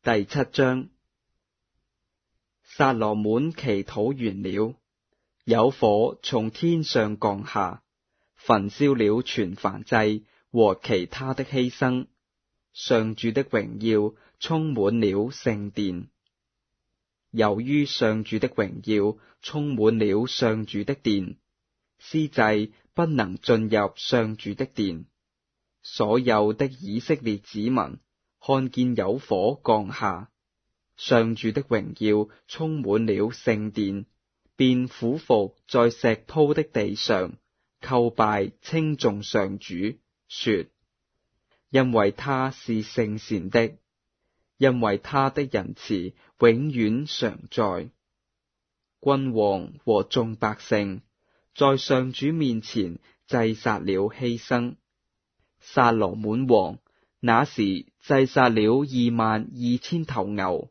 第7章。撒羅滿祈禱完了，有火從天上降下，焚燒了全燔祭和其他的犧牲。上主的榮耀充滿了聖殿。由於上主的榮耀充滿了上主的殿，司祭不能進入上主的殿。所有的以色列子民看見有火降下，上主的榮耀充滿了聖殿，便俯伏在石鋪的地上，叩拜稱頌上主，說：因為他是聖善的，因為他的仁慈永遠常在。君王和眾百姓在上主面前祭殺了犧牲。撒羅滿王那時祭殺了22000頭牛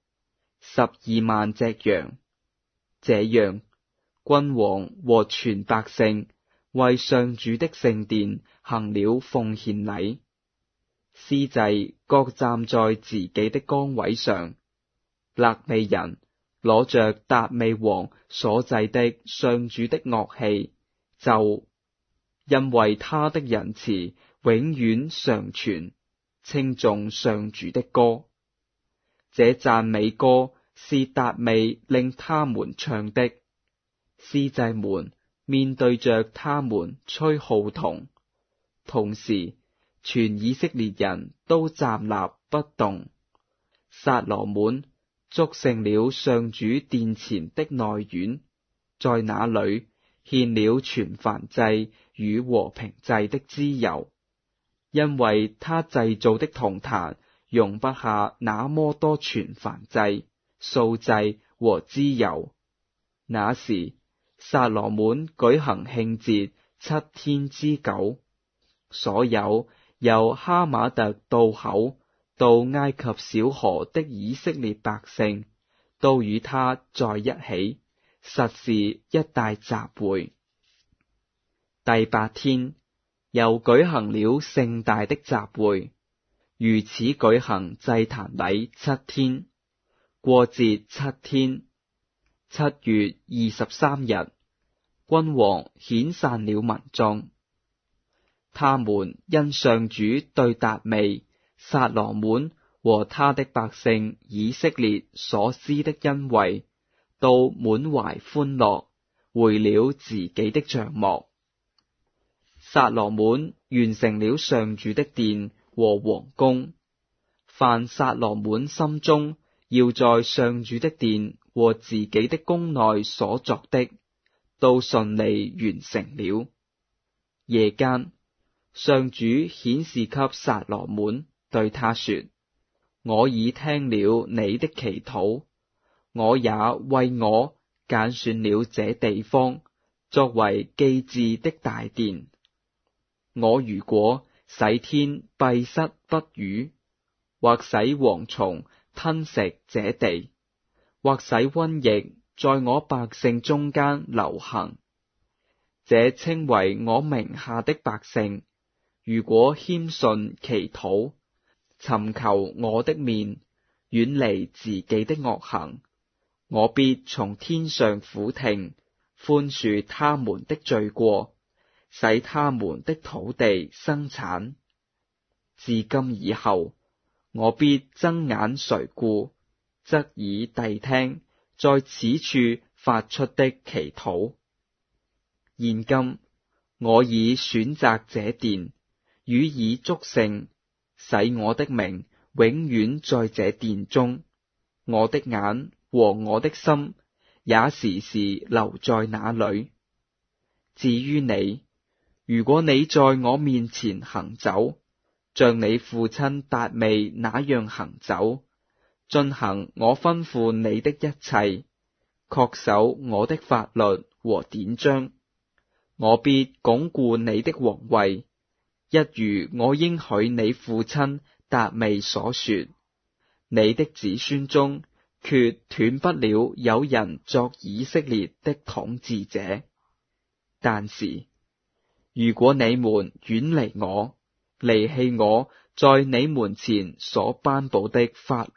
，12萬隻羊。這樣，君王和全百姓為上主的聖殿行了奉獻禮。司祭各站在自己的崗位上，肋未人攞着達味王所製的上主的樂器，就因為他的仁慈永遠常存，稱頌上主的歌。這讚美歌是達味令他們唱的。司祭們面對着他們吹號筒，同時全以色列人都站立不動。撒羅滿築成了上主殿前的內院，在那裏獻了全燔祭與和平祭的脂油，因為他製造的銅壇容不下那麼多全燔祭、素祭和脂油。那時，撒羅滿舉行慶節7天之久，所有由哈馬特渡口到埃及小河的以色列百姓都與他在一起，實是一大集會。第8天，又舉行了盛大的集會，如此舉行祭壇禮7天，過節7天。7月23日，君王遣散了民眾。他們因上主對達味、撒羅滿和他的百姓以色列所施的恩惠，都滿懷歡樂，回了自己的帳幕。撒羅滿完成了上主的殿和王宮。凡撒羅滿心中要在上主的殿和自己的宮內所作的，都順利完成了。夜間，上主顯示給撒羅滿，對他說：我已聽了你的祈禱，我也為我揀選了這地方，作為祭祀的大殿。我如果使天閉塞不雨，或使蝗蟲吞食這地，或使瘟疫在我百姓中間流行，這稱為我名下的百姓，如果謙遜祈禱，尋求我的面，遠離自己的惡行，我必從天上俯聽，寬恕他們的罪過，使他們的土地生產。自今以後，我必睜眼垂顧，側耳諦聽在此處發出的祈禱。現今，我已選擇這殿，予以祝聖，使我的名永遠在這殿中。我的眼和我的心也時時留在那裏。至於你，如果你在我面前行走，像你父親達味那樣行走，遵行我吩咐你的一切，恪守我的法律和典章，我必鞏固你的王位，一如我應許你父親達味所說，你的子孫中決斷不了有人作以色列的統治者。但是，如果你們遠離我，離棄我在你們前所頒布的法律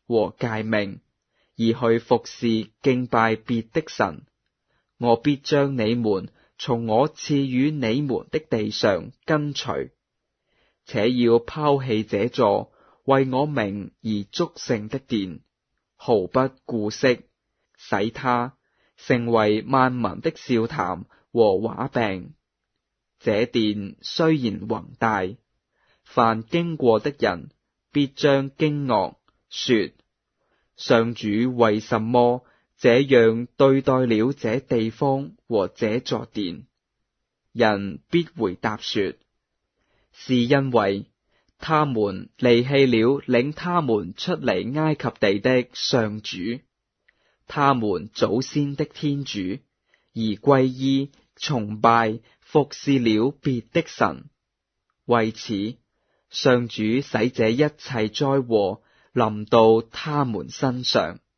和誡命，而去服侍敬拜別的神，我必將你們從我賜予你們的地上根除，且要拋棄這座為我名而祝聖的殿，毫不顧惜，使它成為萬民的笑談和話柄。這殿雖然宏大，凡經過的人必將驚愕，說：上主為什麼這樣對待了這地方和這座殿？人必回答說：是因為他們離棄了領他們出離埃及地的上主，他們祖先的天主，而歸依崇拜服侍了別的神。為此，上主使這一切災禍臨到他們身上。